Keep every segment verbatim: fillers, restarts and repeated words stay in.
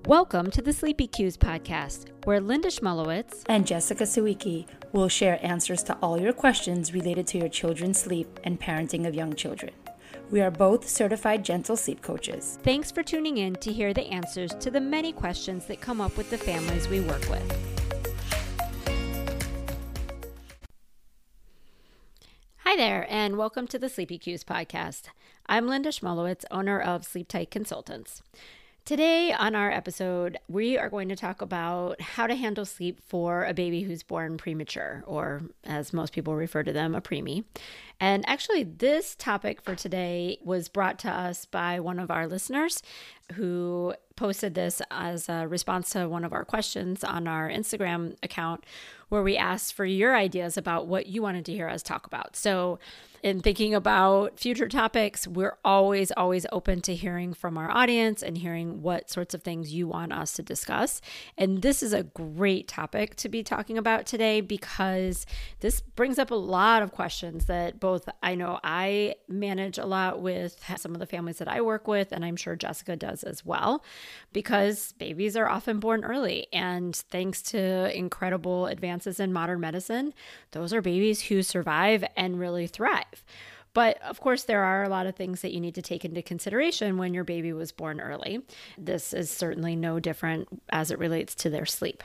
Welcome to the Sleepy Cues podcast, where Linda Schmulowitz and Jessica Sawicki will share answers to all your questions related to your children's sleep and parenting of young children. We are both certified gentle sleep coaches. Thanks for tuning in to hear the answers to the many questions that come up with the families we work with. Hi there, and welcome to the Sleepy Cues podcast. I'm Linda Schmulowitz, owner of Sleep Tight Consultants. Today on our episode, we are going to talk about how to handle sleep for a baby who's born premature, or as most people refer to them, a preemie. And actually, this topic for today was brought to us by one of our listeners who posted this as a response to one of our questions on our Instagram account, where we asked for your ideas about what you wanted to hear us talk about. So in thinking about future topics, we're always, always open to hearing from our audience and hearing what sorts of things you want us to discuss. And this is a great topic to be talking about today because this brings up a lot of questions that both I know I manage a lot with some of the families that I work with, and I'm sure Jessica does as well, because babies are often born early. And thanks to incredible advances in modern medicine, those are babies who survive and really thrive. But of course, there are a lot of things that you need to take into consideration when your baby was born early. This is certainly no different as it relates to their sleep.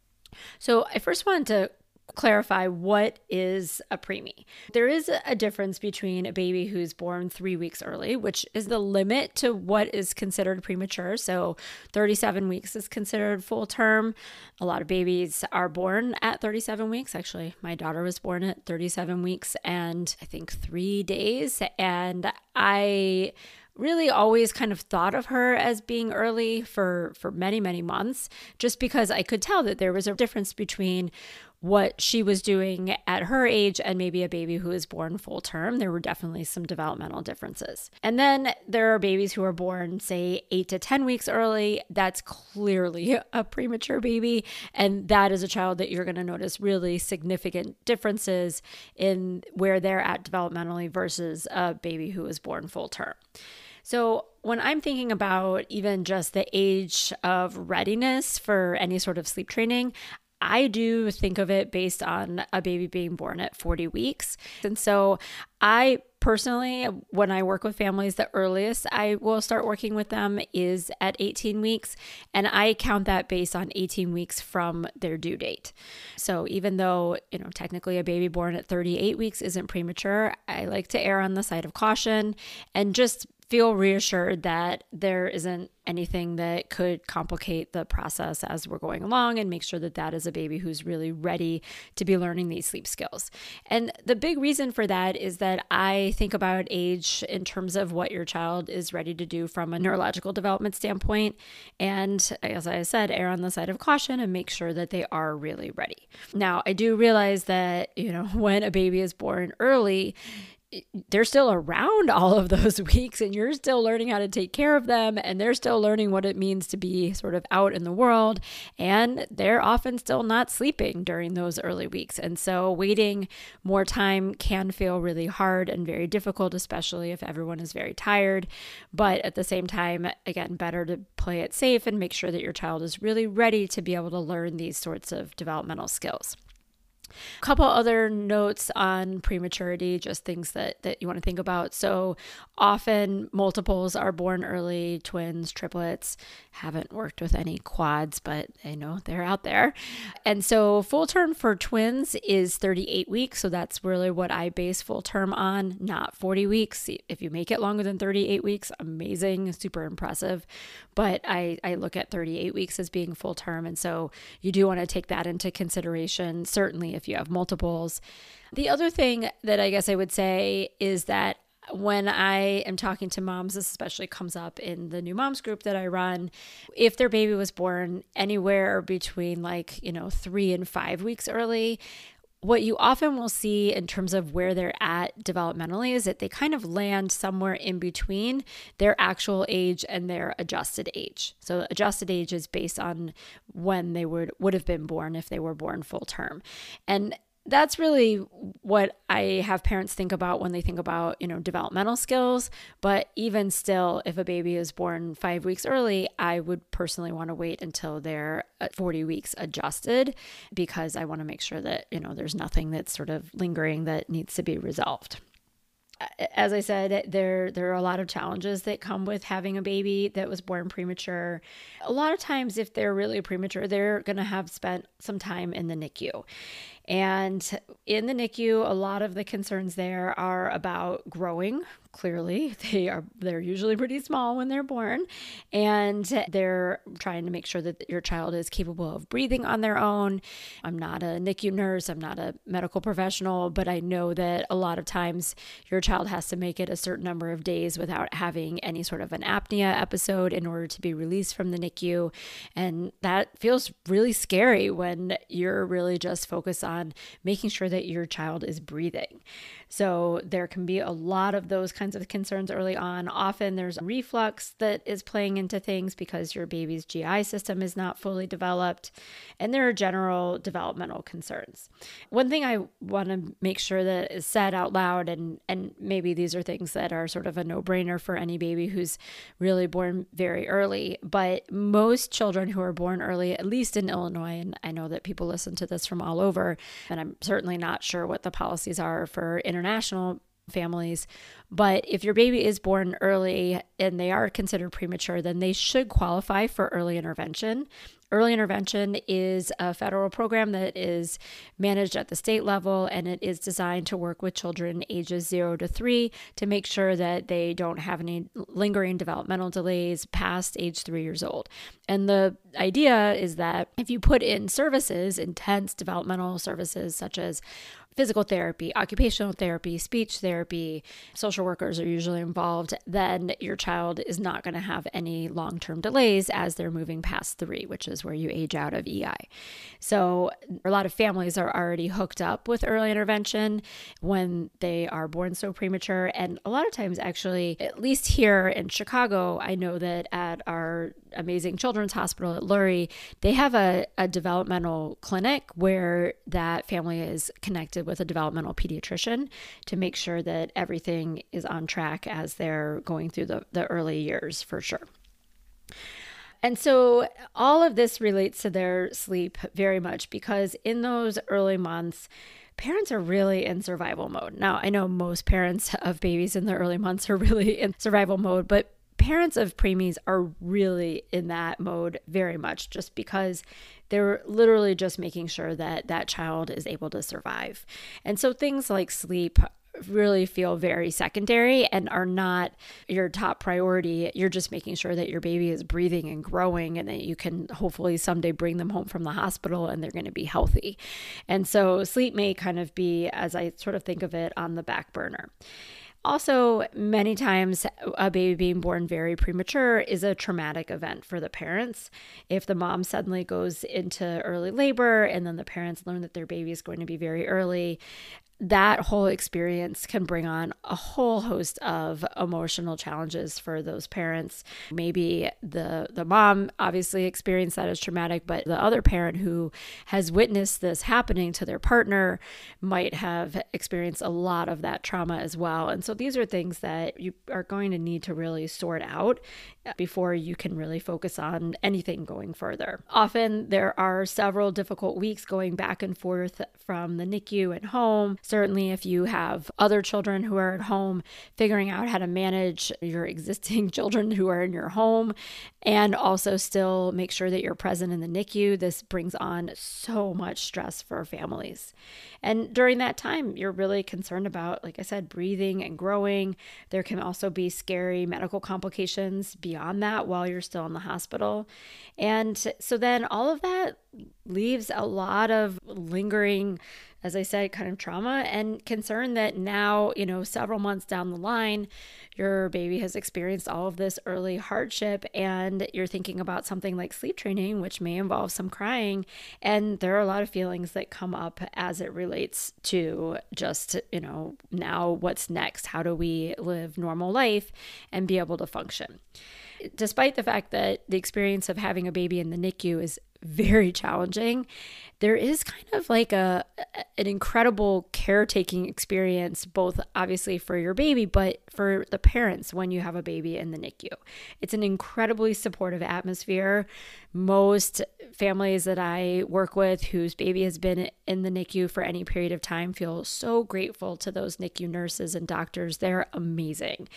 So I first wanted to clarify what is a preemie. There is a difference between a baby who's born three weeks early, which is the limit to what is considered premature. So thirty-seven weeks is considered full term. A lot of babies are born at thirty-seven weeks. Actually, my daughter was born at thirty-seven weeks and I think three days. And I really always kind of thought of her as being early for, for many, many months, just because I could tell that there was a difference between what she was doing at her age and maybe a baby who is born full term. There were definitely some developmental differences. And then there are babies who are born, say, eight to ten weeks early. That's clearly a premature baby. And that is a child that you're going to notice really significant differences in where they're at developmentally versus a baby who is born full term. So when I'm thinking about even just the age of readiness for any sort of sleep training, I do think of it based on a baby being born at forty weeks. And so I personally, when I work with families, the earliest I will start working with them is at eighteen weeks. And I count that based on eighteen weeks from their due date. So even though, you know, technically a baby born at thirty-eight weeks isn't premature, I like to err on the side of caution and just feel reassured that there isn't anything that could complicate the process as we're going along, and make sure that that is a baby who's really ready to be learning these sleep skills. And the big reason for that is that I think about age in terms of what your child is ready to do from a neurological development standpoint. And as I said, err on the side of caution and make sure that they are really ready. Now, I do realize that, you know, when a baby is born early, they're still around all of those weeks and you're still learning how to take care of them, and they're still learning what it means to be sort of out in the world, and they're often still not sleeping during those early weeks. And so waiting more time can feel really hard and very difficult, especially if everyone is very tired. But at the same time, again, better to play it safe and make sure that your child is really ready to be able to learn these sorts of developmental skills. A couple other notes on prematurity, just things that, that you want to think about. So often multiples are born early, twins, triplets. Haven't worked with any quads, but I know they're out there. And so full term for twins is thirty-eight weeks. So that's really what I base full term on, not forty weeks. If you make it longer than thirty-eight weeks, amazing, super impressive. But I, I look at thirty-eight weeks as being full term. And so you do want to take that into consideration, certainly if you have multiples. The other thing that I guess I would say is that when I am talking to moms, this especially comes up in the new moms group that I run, if their baby was born anywhere between like, you know, three and five weeks early, what you often will see in terms of where they're at developmentally is that they kind of land somewhere in between their actual age and their adjusted age. So adjusted age is based on when they would, would have been born if they were born full term. And that's really what I have parents think about when they think about, you know, developmental skills. But even still, if a baby is born five weeks early, I would personally want to wait until they're at forty weeks adjusted, because I want to make sure that, you know, there's nothing that's sort of lingering that needs to be resolved. As I said, there there are a lot of challenges that come with having a baby that was born premature. A lot of times, if they're really premature, they're going to have spent some time in the N I C U. And in the N I C U, a lot of the concerns there are about growing. Clearly, they are they're usually pretty small when they're born, and they're trying to make sure that your child is capable of breathing on their own. I'm not a N I C U nurse, I'm not a medical professional, but I know that a lot of times your child has to make it a certain number of days without having any sort of an apnea episode in order to be released from the N I C U. And that feels really scary when you're really just focused on making sure that your child is breathing. So there can be a lot of those kinds of concerns early on. Often there's reflux that is playing into things because your baby's G I system is not fully developed, and there are general developmental concerns. One thing I want to make sure that is said out loud, and, and maybe these are things that are sort of a no-brainer for any baby who's really born very early, but most children who are born early, at least in Illinois, and I know that people listen to this from all over, and I'm certainly not sure what the policies are for international families, but if your baby is born early and they are considered premature, then they should qualify for early intervention. Early intervention is a federal program that is managed at the state level, and it is designed to work with children ages zero to three to make sure that they don't have any lingering developmental delays past age three years old. And the idea is that if you put in services, intense developmental services such as physical therapy, occupational therapy, speech therapy, social workers are usually involved, then your child is not going to have any long-term delays as they're moving past three, which is where you age out of E I. So a lot of families are already hooked up with early intervention when they are born so premature. And a lot of times, actually, at least here in Chicago, I know that at our amazing children's hospital at Lurie, they have a, a developmental clinic where that family is connected with a developmental pediatrician to make sure that everything is on track as they're going through the, the early years, for sure. And so all of this relates to their sleep very much, because in those early months, parents are really in survival mode. Now, I know most parents of babies in the early months are really in survival mode, but parents of preemies are really in that mode very much, just because they're literally just making sure that that child is able to survive. And so things like sleep really feel very secondary and are not your top priority. You're just making sure that your baby is breathing and growing, and that you can hopefully someday bring them home from the hospital and they're going to be healthy. And so sleep may kind of be, as I sort of think of it, on the back burner. Also, many times a baby being born very premature is a traumatic event for the parents. If the mom suddenly goes into early labor and then the parents learn that their baby is going to be very early, that whole experience can bring on a whole host of emotional challenges for those parents. Maybe the the mom obviously experienced that as traumatic, but the other parent who has witnessed this happening to their partner might have experienced a lot of that trauma as well. And so these are things that you are going to need to really sort out before you can really focus on anything going further. Often there are several difficult weeks going back and forth from the N I C U and home. Certainly, if you have other children who are at home, figuring out how to manage your existing children who are in your home, and also still make sure that you're present in the N I C U. This brings on so much stress for families. And during that time, you're really concerned about, like I said, breathing and growing. There can also be scary medical complications beyond that while you're still in the hospital. And so then all of that leaves a lot of lingering, as I said, kind of trauma and concern that now, you know, several months down the line, your baby has experienced all of this early hardship, and you're thinking about something like sleep training, which may involve some crying. And there are a lot of feelings that come up as it relates to just, you know, now what's next? How do we live normal life and be able to function? Despite the fact that the experience of having a baby in the N I C U is very challenging, there is kind of like a an incredible caretaking experience, both obviously for your baby, but for the parents when you have a baby in the N I C U. It's an incredibly supportive atmosphere. Most families that I work with whose baby has been in the N I C U for any period of time feel so grateful to those N I C U nurses and doctors. They're amazing.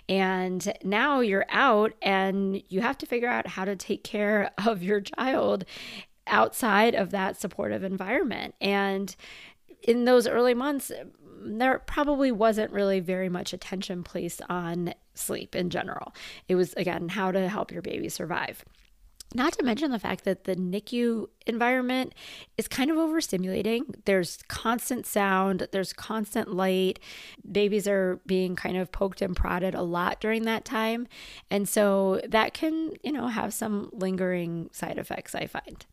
And now you're out and you have to figure out how to take care of your child outside of that supportive environment. And in those early months, there probably wasn't really very much attention placed on sleep in general. It was, again, how to help your baby survive. Not to mention the fact that the N I C U environment is kind of overstimulating. There's constant sound, there's constant light. Babies are being kind of poked and prodded a lot during that time. And so that can, you know, have some lingering side effects, I find.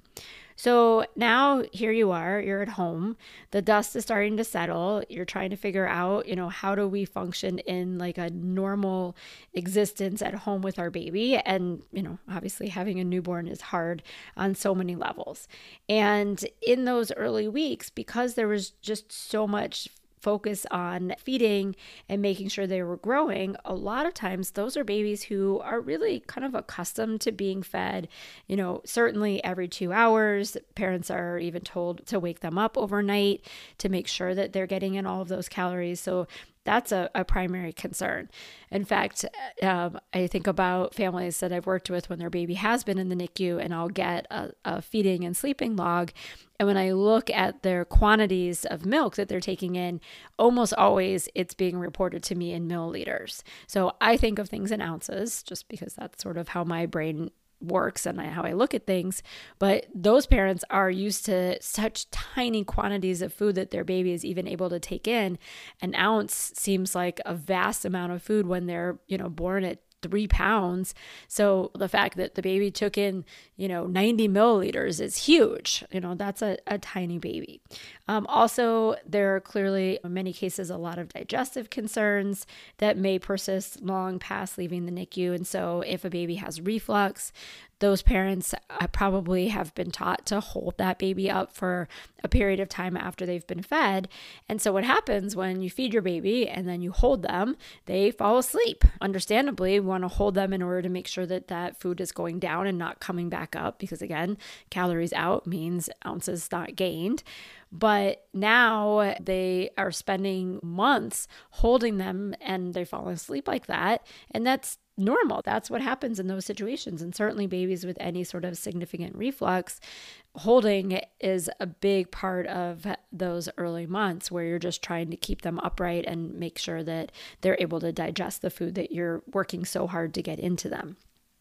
So now here you are, you're at home, the dust is starting to settle, you're trying to figure out, you know, how do we function in like a normal existence at home with our baby? And, you know, obviously having a newborn is hard on so many levels. And in those early weeks, because there was just so much focus on feeding and making sure they were growing, a lot of times those are babies who are really kind of accustomed to being fed, you know, certainly every two hours. Parents are even told to wake them up overnight to make sure that they're getting in all of those calories. So that's a, a primary concern. In fact, um, I think about families that I've worked with when their baby has been in the N I C U, and I'll get a, a feeding and sleeping log. And when I look at their quantities of milk that they're taking in, almost always it's being reported to me in milliliters. So I think of things in ounces just because that's sort of how my brain works and how I look at things. But those parents are used to such tiny quantities of food that their baby is even able to take in. An ounce seems like a vast amount of food when they're, you know, born at three pounds. So the fact that the baby took in, you know, ninety milliliters is huge. You know, that's a, a tiny baby. Um, also, there are clearly, in many cases, a lot of digestive concerns that may persist long past leaving the N I C U. And so if a baby has reflux, those parents probably have been taught to hold that baby up for a period of time after they've been fed. And so what happens when you feed your baby and then you hold them, they fall asleep. Understandably, we want to hold them in order to make sure that that food is going down and not coming back up, because again, calories out means ounces not gained. But now they are spending months holding them and they fall asleep like that. And that's normal. That's what happens in those situations. And certainly babies with any sort of significant reflux, holding is a big part of those early months where you're just trying to keep them upright and make sure that they're able to digest the food that you're working so hard to get into them.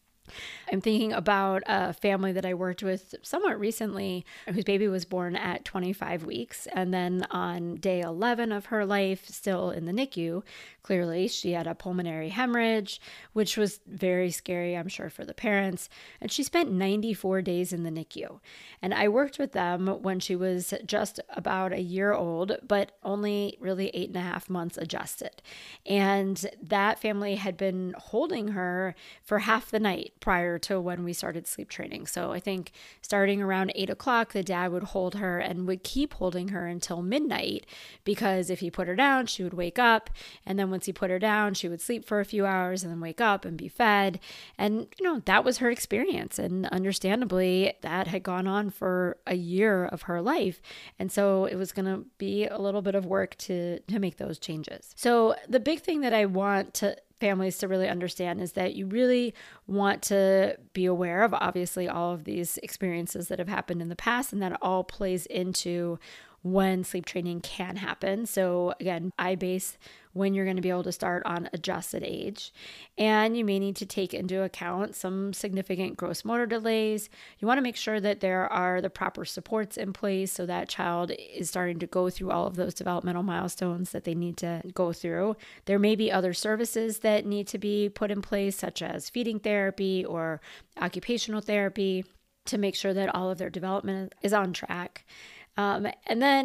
I'm thinking about a family that I worked with somewhat recently whose baby was born at twenty-five weeks. And then on day eleven of her life, still in the N I C U, clearly she had a pulmonary hemorrhage, which was very scary, I'm sure, for the parents. And she spent ninety-four days in the N I C U. And I worked with them when she was just about a year old, but only really eight and a half months adjusted. And that family had been holding her for half the night prior to when we started sleep training. So I think starting around eight o'clock, the dad would hold her and would keep holding her until midnight, because if he put her down, she would wake up. And then once he put her down, she would sleep for a few hours and then wake up and be fed. And, you know, that was her experience. And understandably, that had gone on for a year of her life. And so it was going to be a little bit of work to, to make those changes. So the big thing that I want to families to really understand is that you really want to be aware of, obviously, all of these experiences that have happened in the past, and that all plays into when sleep training can happen. So again, I base when you're going to be able to start on adjusted age. And you may need to take into account some significant gross motor delays. You want to make sure that there are the proper supports in place so that child is starting to go through all of those developmental milestones that they need to go through. There may be other services that need to be put in place, such as feeding therapy or occupational therapy, to make sure that all of their development is on track. Um, and then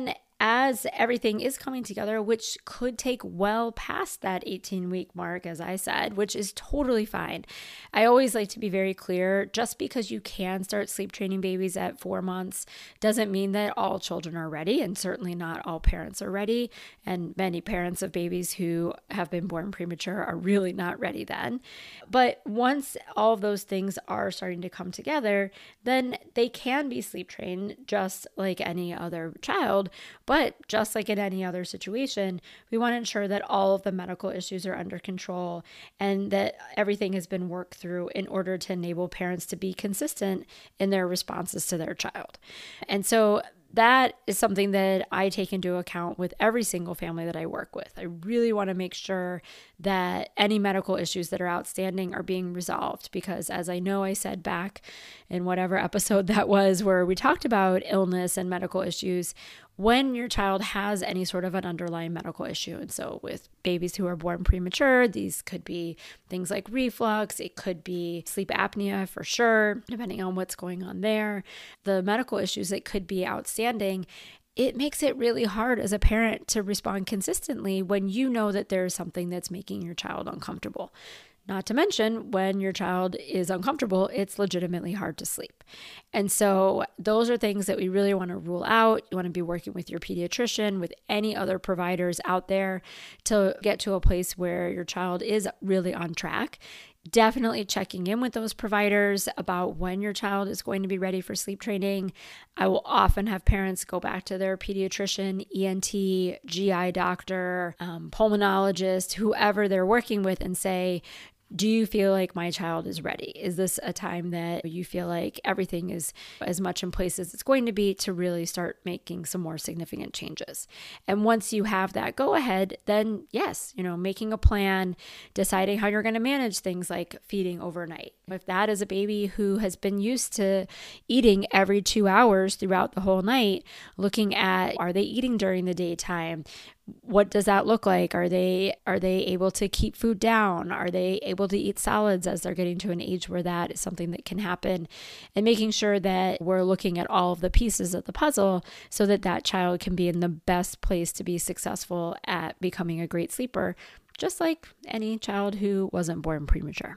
as everything is coming together, which could take well past that eighteen week mark, as I said, which is totally fine. I always like to be very clear, just because you can start sleep training babies at four months doesn't mean that all children are ready, and certainly not all parents are ready. And many parents of babies who have been born premature are really not ready then. But once all of those things are starting to come together, then they can be sleep trained just like any other child. But just like in any other situation, we want to ensure that all of the medical issues are under control and that everything has been worked through in order to enable parents to be consistent in their responses to their child. And so that is something that I take into account with every single family that I work with. I really want to make sure that any medical issues that are outstanding are being resolved, because as I know I said back in whatever episode that was where we talked about illness and medical issues, when your child has any sort of an underlying medical issue. And so with babies who are born premature, these could be things like reflux, it could be sleep apnea for sure, depending on what's going on there. The medical issues that could be outstanding, it makes it really hard as a parent to respond consistently when you know that there's something that's making your child uncomfortable. Not to mention, when your child is uncomfortable, it's legitimately hard to sleep. And so those are things that we really want to rule out. You want to be working with your pediatrician, with any other providers out there to get to a place where your child is really on track. Definitely checking in with those providers about when your child is going to be ready for sleep training. I will often have parents go back to their pediatrician, E N T, G I doctor, um, pulmonologist, whoever they're working with, and say, do you feel like my child is ready? Is this a time that you feel like everything is as much in place as it's going to be to really start making some more significant changes? And once you have that go ahead, then yes, you know, making a plan, deciding how you're going to manage things like feeding overnight. If that is a baby who has been used to eating every two hours throughout the whole night, looking at, are they eating during the daytime? What does that look like? Are they are they able to keep food down? Are they able to eat solids as they're getting to an age where that is something that can happen? And making sure that we're looking at all of the pieces of the puzzle so that that child can be in the best place to be successful at becoming a great sleeper, just like any child who wasn't born premature.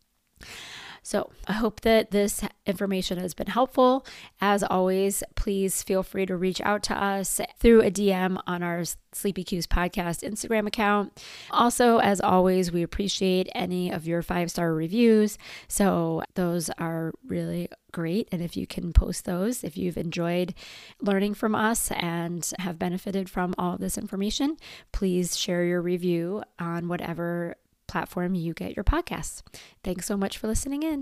So I hope that this information has been helpful. As always, please feel free to reach out to us through a D M on our Sleepy Cues podcast Instagram account. Also, as always, we appreciate any of your five-star reviews. So those are really great. And if you can post those, if you've enjoyed learning from us and have benefited from all of this information, please share your review on whatever platform you get your podcasts. Thanks so much for listening in.